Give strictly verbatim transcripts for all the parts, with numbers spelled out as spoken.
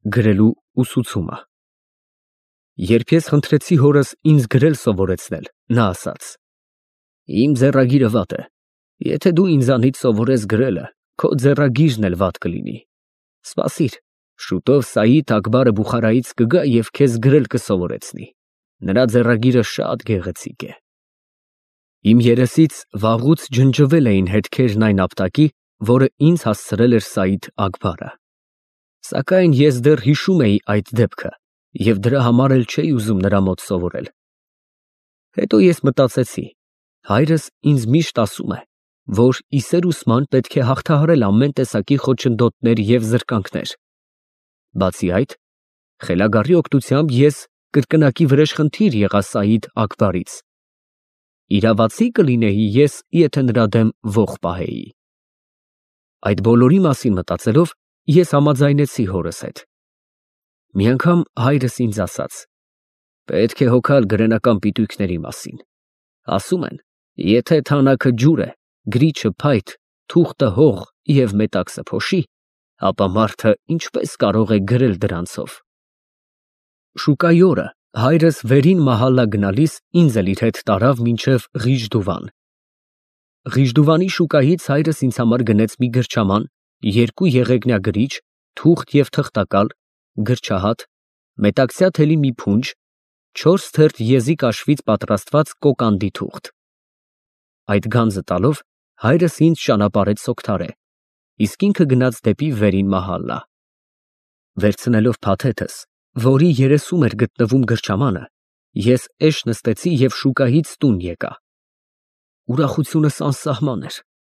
Գրելու ուսուցումը։ Երբ ես խնդրեցի հորս ինձ գրել սովորեցնել, նա ասաց. Իմ ձեռագիրը վատ է, եթե դու ինձանից սովորես գրելը, քո ձեռագիրն էլ վատ կլինի, սպասիր, շուտով Սայիդ Աքբարը Բուխարայից կգա և քեզ գրել կսովորեցնի, նրա ձեռագիրը շատ գեղեցիկ է։ Իմ երեսից վաղուց ջնջվել էին հետքերն այն ապտակի, որը ինձ հասցրել էր Սայիդ Աքբարը։ Սակայն ես դեռ հիշում էի այդ դեպքը և դրա համար էլ չէի ուզում նրա մոտ սովորել։ Հետո ես մտածեցի. հայրս ինձ միշտ ասում է, որ ի սեր-ուսման պետք է հաղթահարել ամեն տեսակի խոչընդոտներ և զրկանքներ։ Բացի այդ, խելագարի օգնությամբ ես կրկնակի վրեժխնդիր եղա Սայիդ Աքբարից։ Իրավացի կլինեի ես, եթե նրա դեմ ոխ պահեի։ Այդ բոլորի մասին մտածելով, ես համաձայնեցի հորս հետ։ Մի անգամ հայրս ինձ ասաց. պետք է հոգալ գրենական պիտույքների մասին։ Ասում են, եթե թանաքը ջուր է, գրիչը փայտ, թուղթը հող և մետաքսը փոշի, ապա մարդը ինչպես կարող է գրել դրանցով։ Շուկայի օրը հայրս վերին մահալա գնալիս ինձ էլ իր հետ տարավ մինչև Ղիժդուվան։ Ղիժդուվանի շուկայից հայրս ինձ համար գնեց մի գրչաման, երկու եղեգնյա գրիչ, թուղթ և թղթակալ, գրչահատ, մետաքսյա թելի մի փունջ, չորս թերթ եզի կաշվից պատրաստված կոկանդի թուղթ։ Այդ գանձը տալով, հայրս ինձ ճանապարհեց Սոգթարե, իսկ ինքը գնաց դեպի վերին մահալա։ Վերցնելով փաթեթս, որի երեսում էր գտնվում գրչամանը, ես էշ նստեցի և շուկայից տուն եկա։ Ուրախությունս անսահման էր։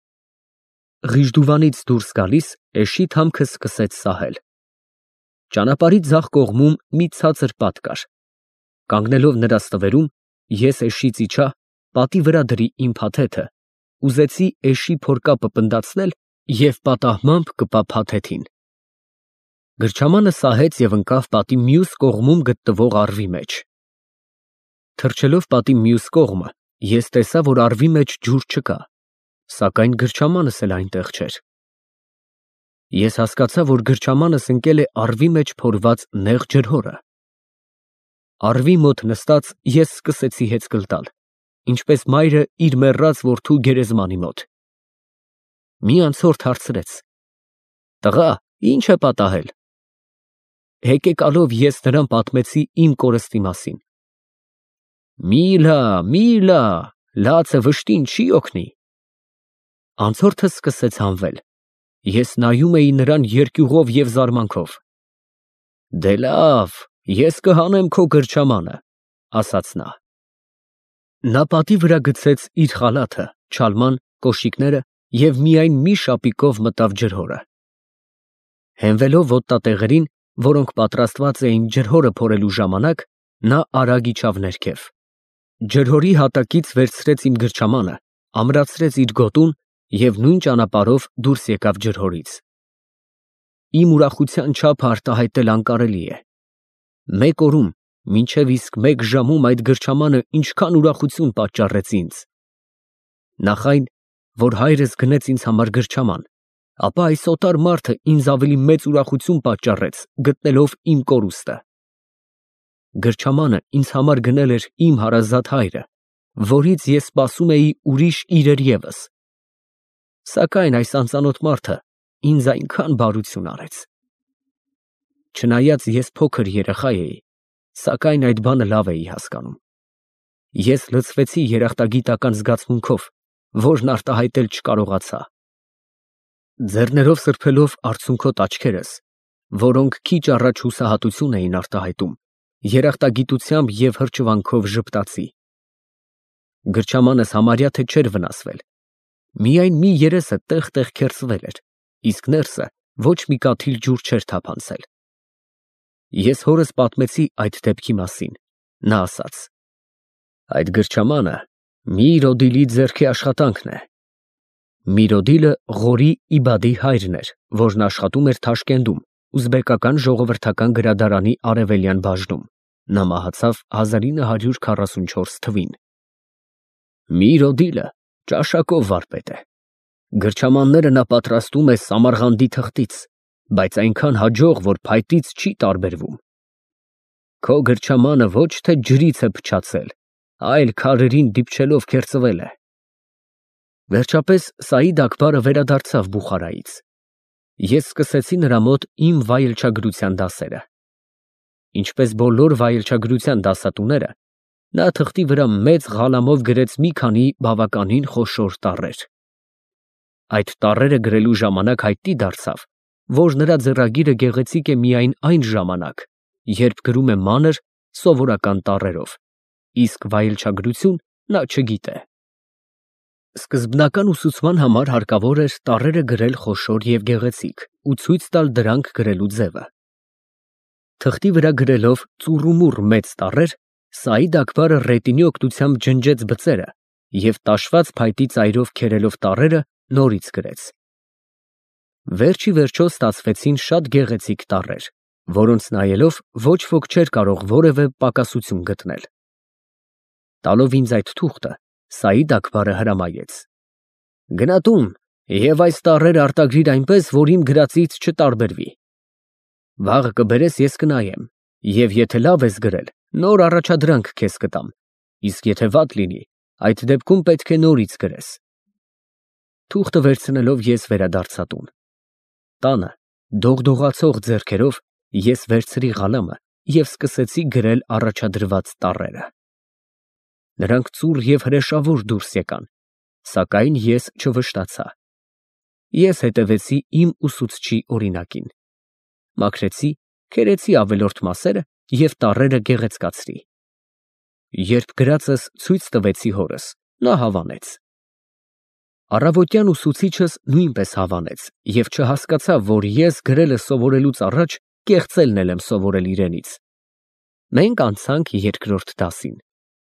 Ղիժդուվանից դուրս գալիս էշի թամքը սկսեց սահել։ Ճանապարհի ձախ կողմում մի ցածր պատ կար։ Կանգնելով նրա ստվերում, ես էշից իջա, պատի վրա դրի իմ փաթեթը, ուզեցի էշի փորկապը պնդացնել և պատահմամբ կպա փաթեթին։ Գրչամանը սահեց և ընկավ պատի մյուս կողմում գտնվող առվի մեջ։ Թռչելով պատի մյուս կողմը, ես տեսա, որ առվի մեջ ջուր չկա, սակայն գրչամանս էլ այնտեղ չէր։ Ես հասկացա, որ գրչամանս ընկել է առվի մեջ փորված նեղ ջրհորը։ Առվի մոտ նստած ես սկսեցի հեծկլ տալ, ինչպես մայրը իր մեռած որդու գերեզմանի մոտ։ Մի անցորդ հարցրեց. «Տղա, ի՞նչ է պատահել»։ Հեկեկալով ես նրան պատմեցի իմ կորստի մասին։ «Մի լա, մի լա, լացը վշտին չի օգնի»։ Անցորդը սկսեց հանվել։ Ես նայում էի նրան երկյուղով և զարմանքով։ «Դե լավ, ես կհանեմ քո գրչամանը», ասաց նա։ Նա պատի վրա գցեց իր խալաթը, չալման, կոշիկները և միայն մի շապիկով մտավ ջրհորը։ Հենվելով ոտնատեղերին, որոնք պատրաստված էին ջրհորը փորելու ժամանակ, նա արագ իջավ ներքև։ Ջրհորի հատակից վերցրեց իմ գրչամանը, ամրացրեց իր գոտուն և նույն ճանապարհով դուրս եկավ ջրհորից։ Իմ ուրախության չափը արտահայտել անկարելի է։ Մեկ օրում, մինչև իսկ մեկ ժամում այդ գրչամանը ինչքան ուրախություն պատճառեց ինձ։ Նախ այն, որ հայրս գնեց ինձ համար գրչաման, ապա այս օտար մարդը ինձ ավելի մեծ ուրախություն պատճառեց, գտնելով իմ կորուստը։ Գրչամանը ինձ համար գնել էր իմ հարազատ հայրը, որից ես սպասում էի ուրիշ իրեր ևս։ Սակայն այս անծանոթ մարդը ինձ այնքան բարություն արեց։ Չնայած ես փոքր երեխա էի, սակայն այդ բանը լավ էի հասկանում։ Ես լցվեցի երախտագիտական զգացմունքով, որն արտահայտել չկարողացա։ Ձեռներով սրբելով արցունքոտ աչքերս, որոնք քիչ առաջ հուսահատություն էին արտահայտում, երախտագիտությամբ և հրճվանքով ժպտացի։ Գրչամանս համարյա թե չէր վնասվել։ Միայն մի երեսը տեղ֊տեղ քերծվել էր, իսկ ներսը ոչ մի կաթիլ ջուր չէր թափանցել։ Ես հորս պատմեցի այդ դեպքի մասին։ Նա ասաց. «Այդ գրչամանը Միր֊օդիլի ձեռքի աշխատանքն է»։ Միր֊օդիլը Ղորի Իբադի հայրն էր, որն աշխատում էր Թաշկենտում, ուզբեկական ժողովրդական գրադարանի արևելյան բաժնում։ Նա մահացավ հազար ինը հարյուր քառասունչորս թվին։ Միր֊օդիլը ճաշակով վարպետ է։ Գրչամանները նա պատրաստում է Սամարղանդի թղթից, բայց այնքան հաջող, որ փայտից չի տարբերվում։ Քո գրչամանը ոչ թե ջրից է փչացել, այլ քարերին դիպչելով քերծվել է։ Վերջապես Սաիդ Աքբարը վերադարձավ Բուխարայից։ Ես սկսեցի նրա մոտ իմ վայելչագրության դասերը։ Ինչպես բոլոր վայելչագրության դասատուները, նա թղթի վրա մեծ ղալամով գրեց մի քանի բավականին խոշոր տառեր։ Այդ տառերը գրելու ժամանակ հայտնի դարձավ, որ նրա ձեռագիրը գեղեցիկ է միայն այն ժամանակ, երբ գրում է մանր, սովորական տառերով, իսկ վայելչագրություն նա չգիտե։ Սկզբնական ուսուցման համար հարկավոր էր տառերը գրել խոշոր և գեղեցիկ ու ցույց տալ դրանք գրելու ձևը։ Թղթի վրա գրելով ծուռումուռ մեծ տառեր, Սաիդ Աքբարը ռետինի օգնությամբ ջնջեց բծերը և տաշված փայտի ծայրով քերելով տառերը նորից գրեց։ Վերջ ի վերջո ստացվեցին շատ գեղեցիկ տառեր, որոնց նայելով ոչ ոք չէր կարող որևէ պակասություն գտնել։ Տալով ինձ այդ թուղթը, Սաիդ Աքբարը հրամայեց. «Գնա տուն և այս տառերը արտագրիր այնպես, որ իմ գրածից չտարբերվի։ Վաղը կբերես, ես կնայեմ, և եթե լավ ես գրել, նոր առաջադրանք քեզ կտամ, իսկ եթե վատ լինի, այդ դեպքում պետք է նորից գրես»։ Թուղթը վերցնելով ես վերադարձա տուն։ Տանը դողդողացող ձեռքերով ես վերցրի ղալամը և սկսեցի գրել առաջադրված տառերը։ Նրանք ծուռ և հրեշավոր դուրս եկան, սակայն ես չվշտացա։ Ես հետևեցի իմ ուսուցչի օրինակին։ Մաքրեցի, քերեցի ավելորդ մասերը և տառերը գեղեցկացրի։ Երբ գրածս ցույց տվեցի հորս, նա հավանեց։ Առավոտյան ուսուցիչս նույնպես հավանեց և չհասկացավ, որ ես գրելը սովորելուց առաջ կեղծելն էլ եմ սովորել իրենից։ Մենք անցանք երկրորդ դասին։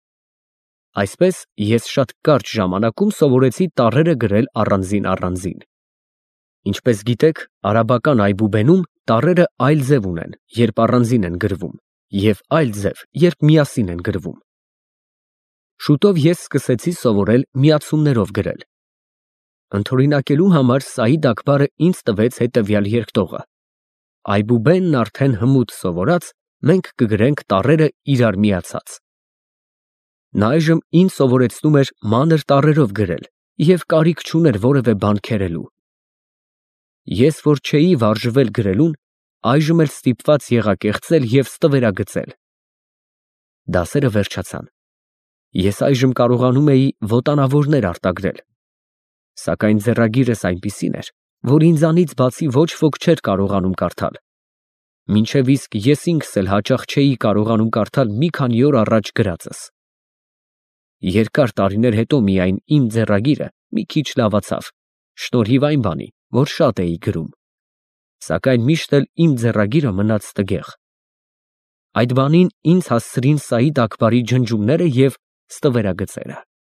Այսպես ես շատ կարճ ժամանակում սովորեցի տառերը գրել առանձին֊առանձին։ Ինչպես գիտեք, արաբական այբուբենում տառերը այլ ձև ունեն, երբ առանձին են գրվում, և այլ ձև, երբ միասին են գրվում։ Շուտով ես սկսեցի սովորել միացումներով գրել։ Ընդօրինակելու համար Սաիդ Աքբարը ինձ տվեց հետևյալ երկտողը. այբուբենն արդեն հմուտ սովորած, մենք կգրենք տառերը իրար միացած։ Նա այժմ ինձ սովորեցնում էր մանր տառերով գրել և կարիք չուներ որևէ բան քերելու։ Ես, որ չէի վարժվել գրելուն, այժմ էլ ստիպված եղա կեղծել և ստվերագծել։ Դասերը վերջացան։ Ես այժմ կարողանում էի ոտանավորներ արտագրել։ Սակայն ձեռագիրս այնպիսին էր, որ ինձանից բացի ոչ ոք չէր կարողանում կարդալ։ Մինչև իսկ ես ինքս էլ հաճախ չէի կարողանում կարդալ մի քանի օր առաջ գրածս։ Երկար տարիներ հետո միայն իմ ձեռագիրը մի քիչ լավացավ, շնորհիվ այն բանի, որ շատ էի գրում։ Սակայն միշտ էլ իմ ձեռագիրը մնաց տգեղ։ Այդ բանին ինձ հասցրին Սաիդ Աքբարի ջնջումները և ստվերագծերը։